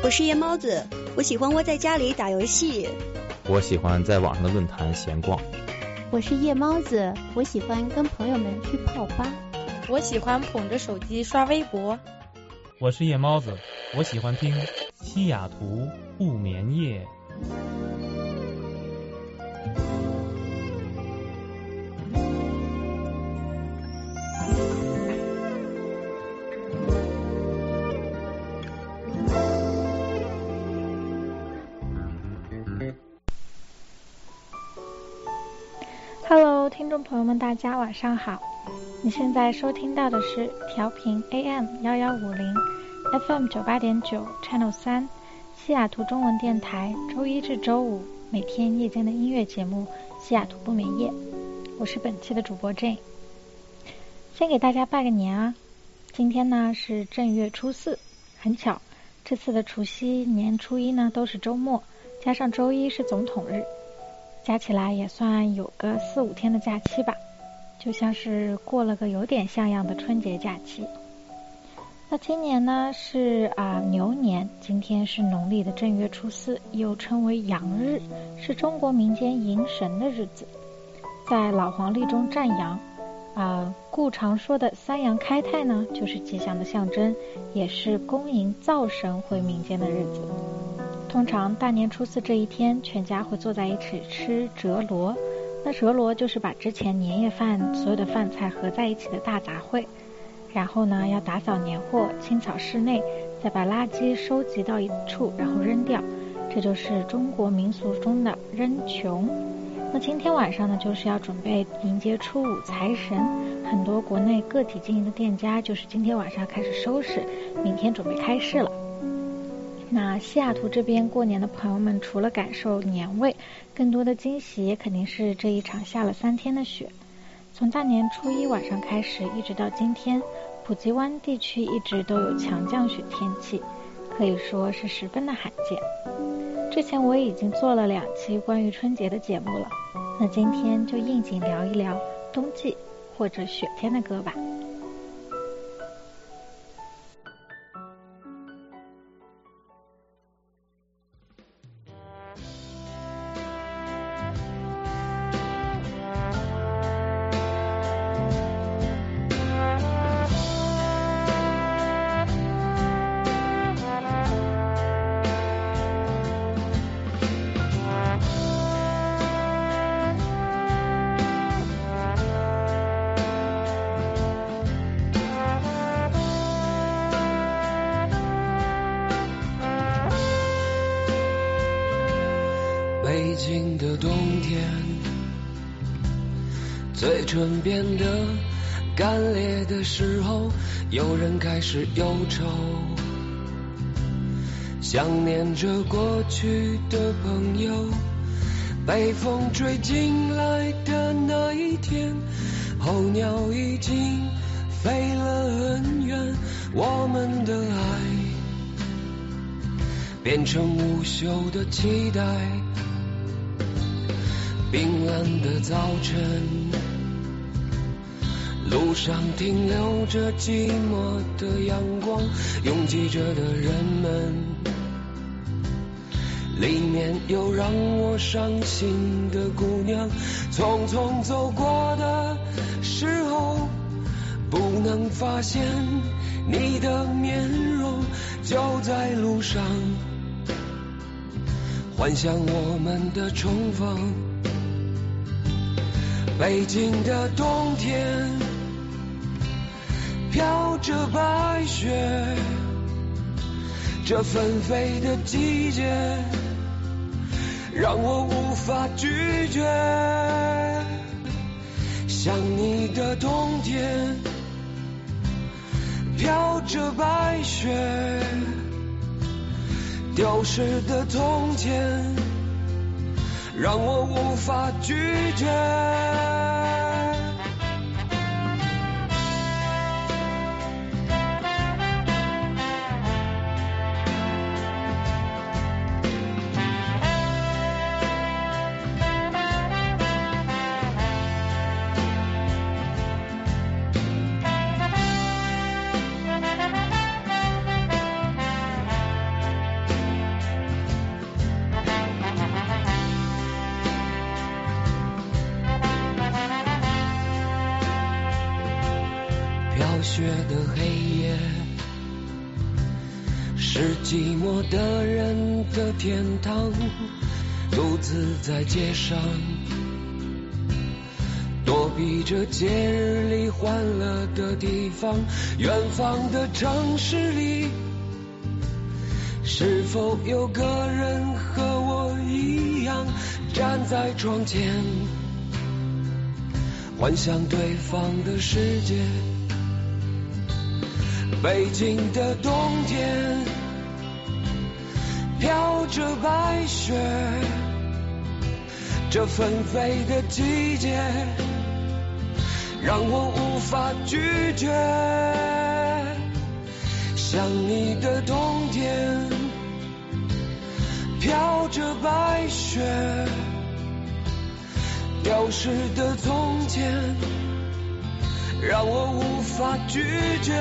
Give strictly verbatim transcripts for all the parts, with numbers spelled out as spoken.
我是夜猫子，我喜欢窝在家里打游戏。 我喜欢在网上的论坛闲逛。 我是夜猫子，我喜欢跟朋友们去泡吧。 我喜欢捧着手机刷微博。 我是夜猫子，我喜欢听西雅图不眠夜。 Hello， 听众朋友们，大家晚上好。你现在收听到的是调频 A M 一一五零 F M 九八点九 Channel 三西雅图中文电台，周一至周五每天夜间的音乐节目西雅图不眠夜。我是本期的主播 Jane。先给大家拜个年啊！今天呢是正月初四，很巧，这次的除夕年初一呢都是周末，加上周一是总统日。加起来也算有个四五天的假期吧，就像是过了个有点像样的春节假期。那今年呢是啊、呃、牛年，今天是农历的正月初四，又称为阳日，是中国民间迎神的日子。在老黄历中占阳，啊、呃，故常说的三阳开泰呢，就是吉祥的象征，也是恭迎灶神回民间的日子。通常大年初四这一天，全家会坐在一起吃折罗。那折罗就是把之前年夜饭所有的饭菜合在一起的大杂烩。然后呢，要打扫年货，清扫室内，再把垃圾收集到一处，然后扔掉。这就是中国民俗中的扔穷。那今天晚上呢，就是要准备迎接初五财神。很多国内个体经营的店家，就是今天晚上开始收拾，明天准备开市了。那西雅图这边过年的朋友们，除了感受年味，更多的惊喜也肯定是这一场下了三天的雪。从大年初一晚上开始，一直到今天，普吉湾地区一直都有强降雪天气，可以说是十分的罕见。之前我已经做了两期关于春节的节目了，那今天就应景聊一聊冬季或者雪天的歌吧。 北京的冬天，嘴唇变得干裂的时候，有人开始忧愁，想念着过去的朋友。被风吹进来的那一天，候鸟已经飞了很远，我们的爱变成无休的期待。冰冷的早晨，路上停留着寂寞的阳光，拥挤着的人们，里面有让我伤心的姑娘。匆匆走过的时候，不能发现你的面容，就在路上幻想我们的重逢。北京的冬天，飘着白雪，这纷飞的季节让我无法拒绝。想你的冬天，飘着白雪，丢失的从前让我无法拒绝。 雪的黑夜，是寂寞的人的天堂，独自在街上躲避着节日里欢乐的地方。远方的城市里，是否有个人和我一样站在窗前，幻想对方的世界？北京的冬天飘着白雪，这纷飞的季节让我无法拒绝。想你的冬天飘着白雪，丢失的从前让我无法拒绝。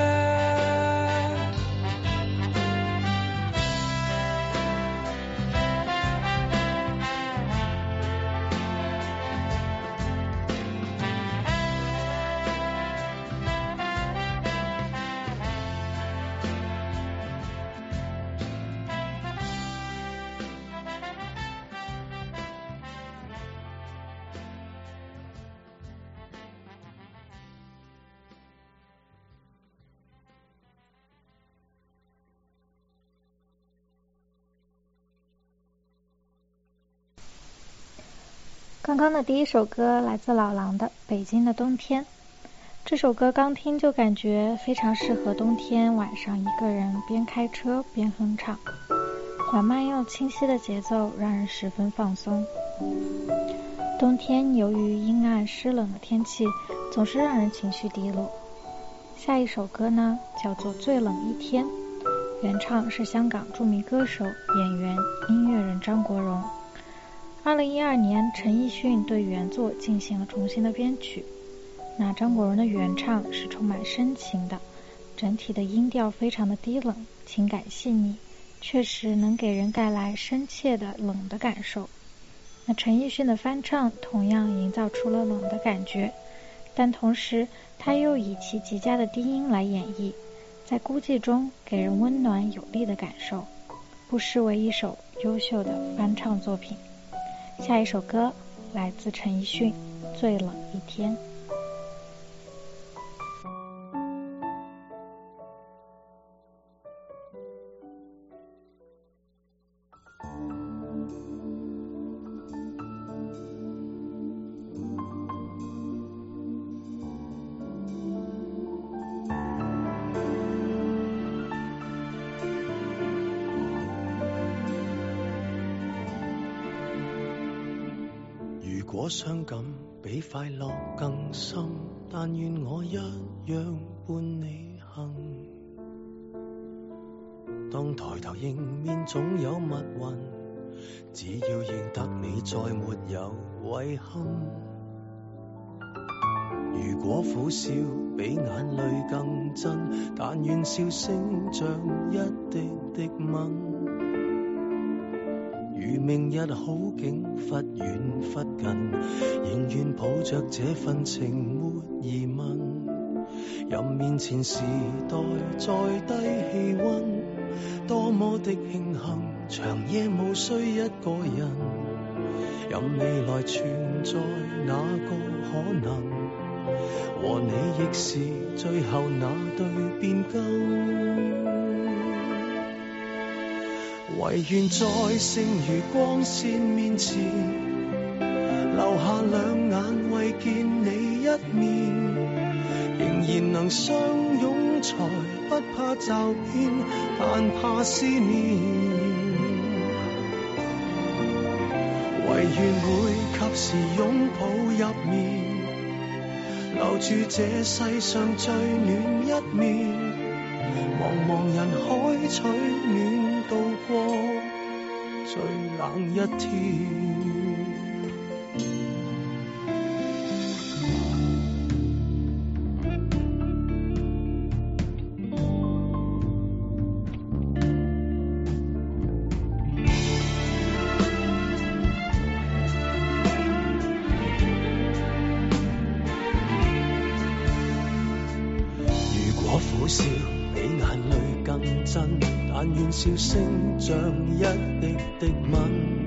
刚刚的第一首歌来自老狼的《北京的冬天》。这首歌刚听就感觉非常适合冬天晚上一个人边开车边哼唱，缓慢又清晰的节奏让人十分放松。冬天由于阴暗湿冷的天气，总是让人情绪低落。下一首歌呢，叫做《最冷一天》，原唱是香港著名歌手、演员、音乐人张国荣。二零一二年，陈奕迅对原作进行了重新的编曲。那张国荣的原唱是充满深情的，整体的音调非常的低冷，情感细腻，确实能给人带来深切的冷的感受。那陈奕迅的翻唱同样营造出了冷的感觉，但同时他又以其极佳的低音来演绎，在孤寂中给人温暖有力的感受，不失为一首优秀的翻唱作品。下一首歌来自陈奕迅，《最冷一天》。 如果傷感比快樂更深，但願我一樣伴你行。當抬頭迎面總有密雲，只要認得你再沒有遺憾。如果苦笑比眼淚更真，但願笑聲像一滴滴吻。如明日好景忽遠忽近，仍願抱着這份情沒疑問。任面前時代再低氣溫，多麼的慶幸，長夜無需一個人。任未來存在那個可能，和你亦是最後那對變更。唯願在剩餘光線面前，留下兩眼為見你一面，仍然能相擁才不怕驟變，但怕思念。唯願會及時擁抱入眠，留住這世上最暖一面，茫茫人海取暖度過最冷一天。如真，但願笑聲像一滴滴吻。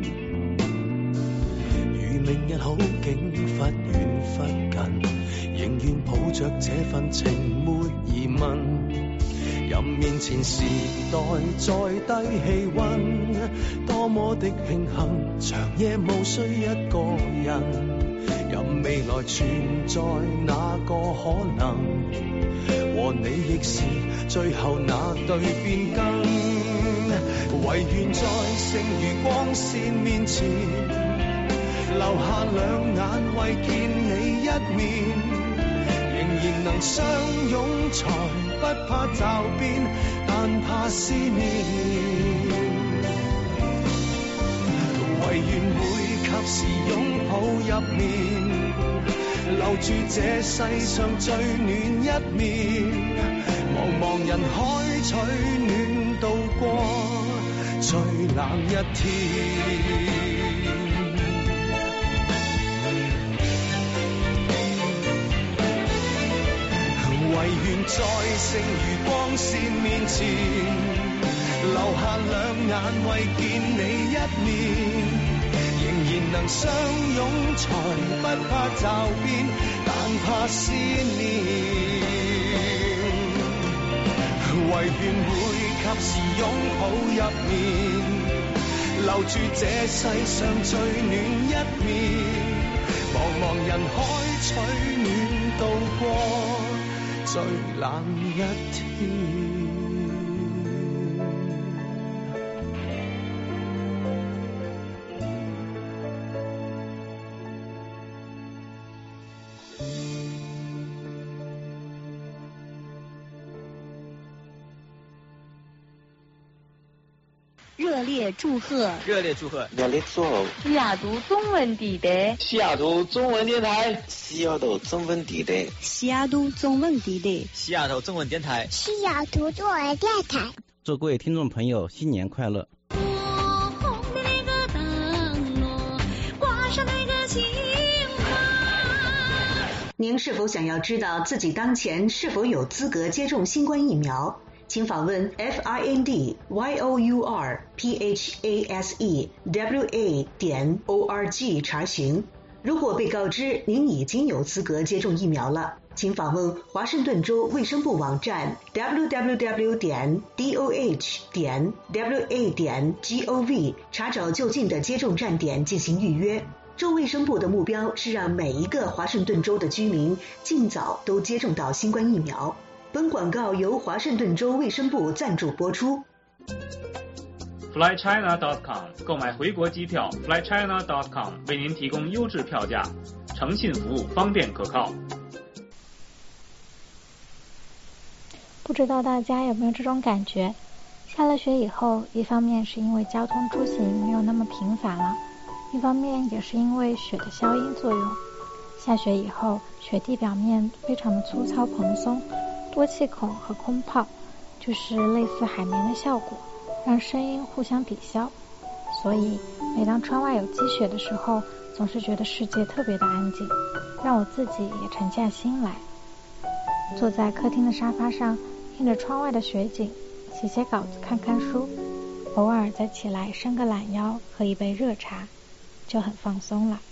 如明日好景忽遠忽近，仍願抱着這份情沒疑問。任面前時代再低氣溫，多麼的慶幸，長夜無需一個人。任未來存在那個可能，和你亦是最後那對變更。唯願在剩餘光線面前，留下兩眼為見你一面，仍然能相擁才不怕驟變，但怕思念。唯願會及時擁抱入眠，留住這世上最暖一面。茫茫人海取暖度過最冷一天。唯願在剩餘光線面前，留下兩眼為見你一面，仍然能相擁才不怕驟變，但怕思念。唯願會及時擁抱入眠，留住這世上最暖一面。茫茫人海取暖度過最冷一天。 热烈祝贺！ 热烈祝贺！ 热烈祝贺！ 西雅图中文地带， 西雅图中文电台，西雅图中文地带， 西雅图中文地带， 西雅图中文电台， 西雅图中文电台。 祝各位听众朋友新年快乐！ 您是否想要知道自己当前是否有资格接种新冠疫苗？请访问 f i n d y o u r p h a s e w a 点 o r g 查询。如果被告知您已经有资格接种疫苗了，请访问华盛顿州卫生部网站 w w w 点 d o h 点 w a 点 g o v 查找就近的接种站点进行预约。州卫生部的目标是让每一个华盛顿州的居民尽早都接种到新冠疫苗。本广告由华盛顿州卫生部赞助播出。 fly china dot com 购买回国机票 fly china dot com 为您提供优质票价，诚信服务，方便可靠。 不知道大家有没有这种感觉，下了雪以后，一方面是因为交通出行没有那么频繁了，一方面也是因为雪的消音作用。下雪以后，雪地表面非常的粗糙蓬松，多气孔和空泡，就是类似海绵的效果，让声音互相抵消。所以每当窗外有积雪的时候，总是觉得世界特别的安静，让我自己也沉下心来。坐在客厅的沙发上，听着窗外的雪景，写写稿子，看看书，偶尔再起来伸个懒腰，喝一杯热茶，就很放松了。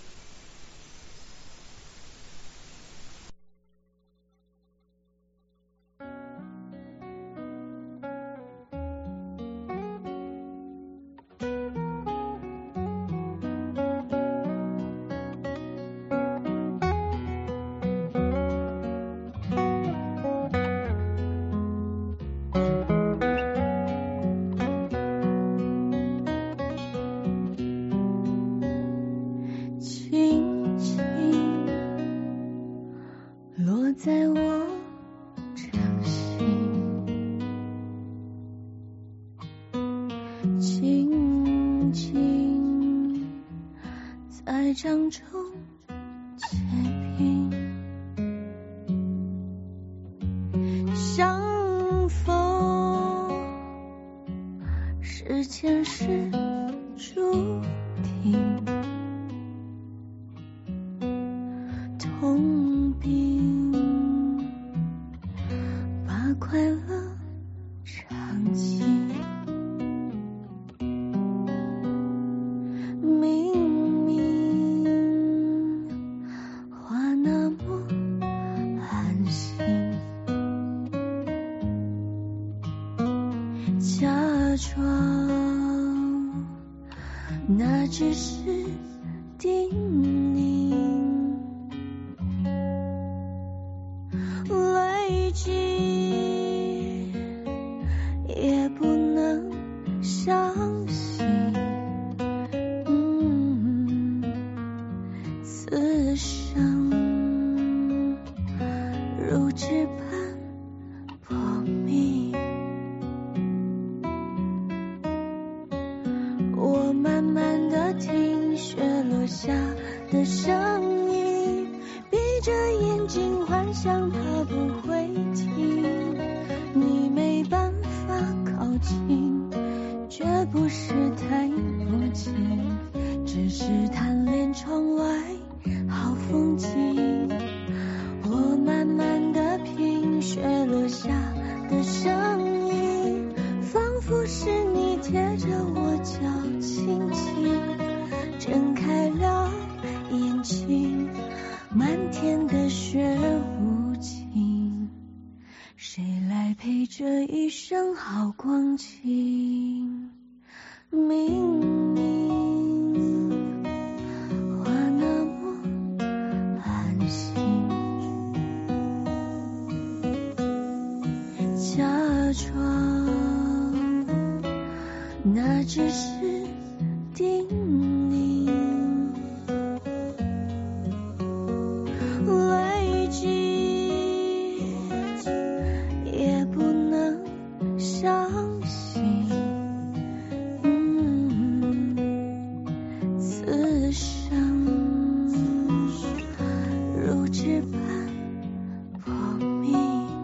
在我掌心，轻轻在掌中结冰，相逢是前世注定，痛并快乐尝尽。 那只是叮咛，累积也不能相信，嗯，此生如纸般破灭。我慢慢地听雪落下的声音，闭着眼睛幻想它不会停，你没办法靠近，绝不是太无情，只是贪恋窗外好风景。我慢慢地品雪落下的声音，仿佛是你贴着我脚轻轻睁开了眼睛，漫天的雪无情，谁来陪这一生好光景？明明话那么寒心，假装那只是叮咛，累积也不能相信，嗯，此生如纸般破灭。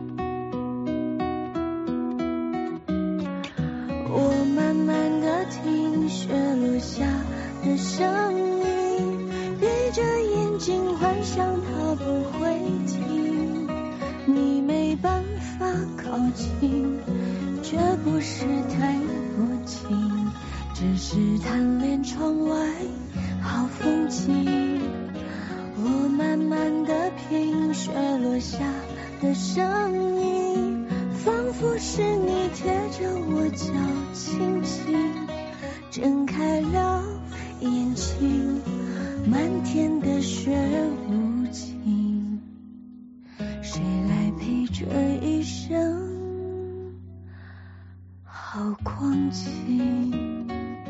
我慢慢地听雪落下的声音，闭着眼睛幻想它不会停，你没办法靠近，绝不是太无情，只是贪恋窗外好风景。我慢慢地品雪落下的声音，仿佛是你贴着我脚轻轻睁开了眼睛，漫天的雪无情，谁来陪这一生好光景？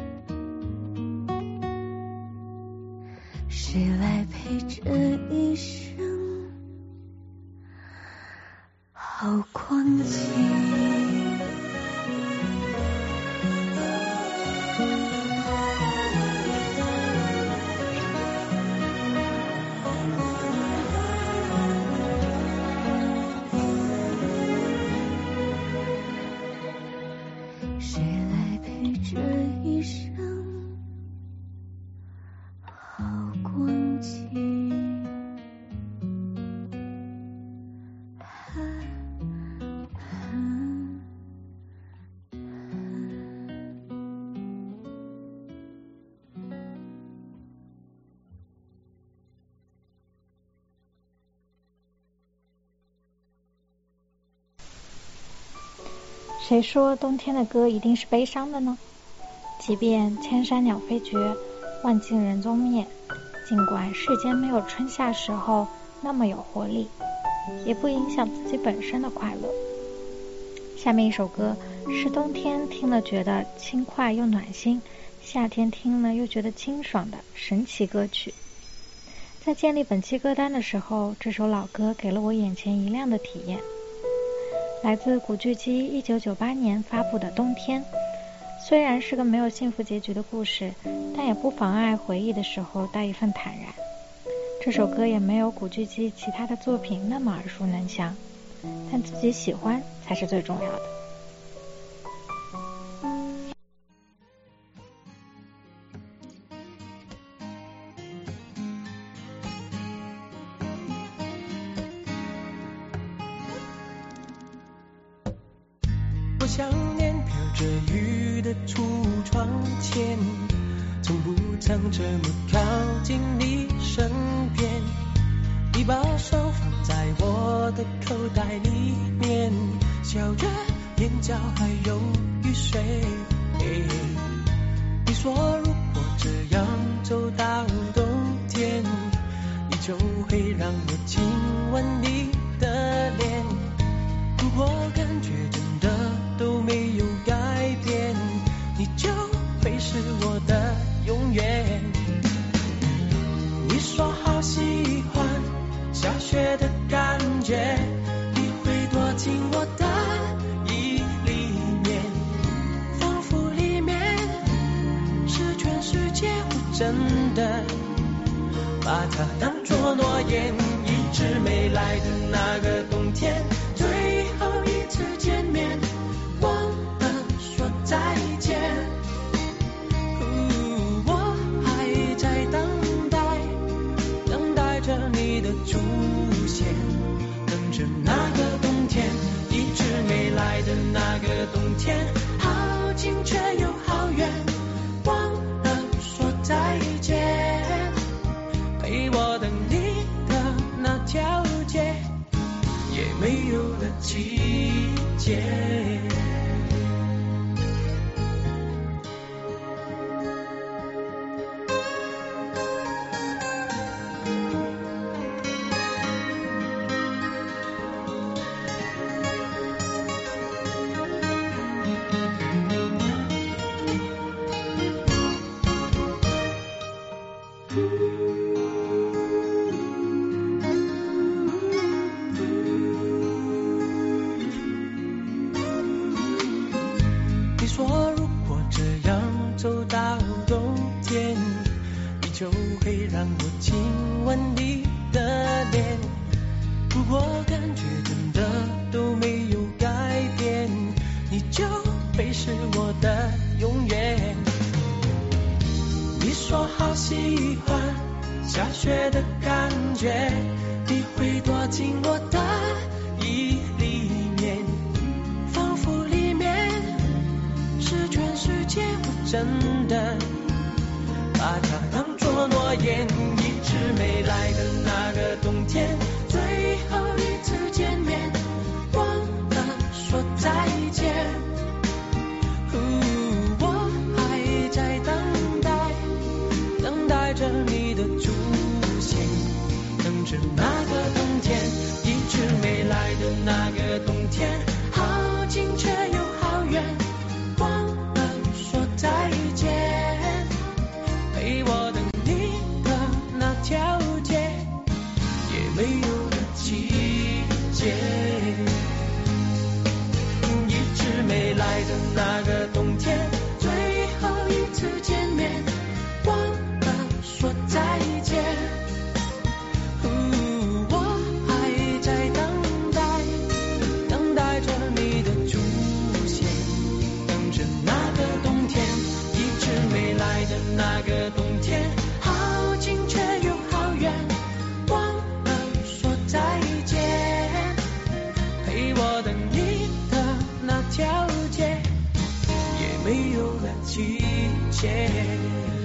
谁来陪这一生好光景？谁来陪这一生好光景？ 谁说冬天的歌一定是悲伤的呢？即便千山鸟飞绝，万径人踪灭，尽管世间没有春夏时候那么有活力，也不影响自己本身的快乐。下面一首歌是冬天听了觉得轻快又暖心，夏天听了又觉得清爽的神奇歌曲。在建立本期歌单的时候，这首老歌给了我眼前一亮的体验。来自古巨基一九九八年发布的《冬天》，虽然是个没有幸福结局的故事，但也不妨碍回忆的时候带一份坦然。这首歌也没有古巨基其他的作品那么耳熟能详，但自己喜欢才是最重要的。 我想念飘着雨的橱窗前，从不曾这么靠近你身边，你把手放在我的口袋里面，笑着眼角还有雨水。你说如果这就会让我亲吻你的脸。如果感觉真的都没有改变，你就会是我的永远。你说好喜欢下雪的感觉，你会躲进我的衣里面，仿佛里面是全世界。我真的把它当作诺言，一直没来的那个冬天，最后一次见面，忘了说再见。我还在等待，等待着你的出现，等着那个冬天，一直没来的那个冬天，好近却又好远，忘了说再见。陪我等你的那条街，也没有了季节。你说如果这样走到冬天，你就会让我亲吻你的脸。如果感觉真的都没有改变，你就会是我的永远。你说好喜欢下雪的感觉，你会躲进我的衣里面，仿佛里面是全世界。我真的把它当作诺言，一直没来的那个冬天，最后一次见面，忘了说再见。我还在等待，等待着你的出现，等着那个冬天，一直没来的那个冬天，好近却又好远，忘了说再见。陪我等你的那条街，也没有了季节。一直没来的那个冬天，最后一次见面，忘了说再见。我还在等待，等待着你的出现，等着那个冬天，一直没来的那个冬天，好近却又好远，忘了说再见。陪我等你的那条街，也没有了季节。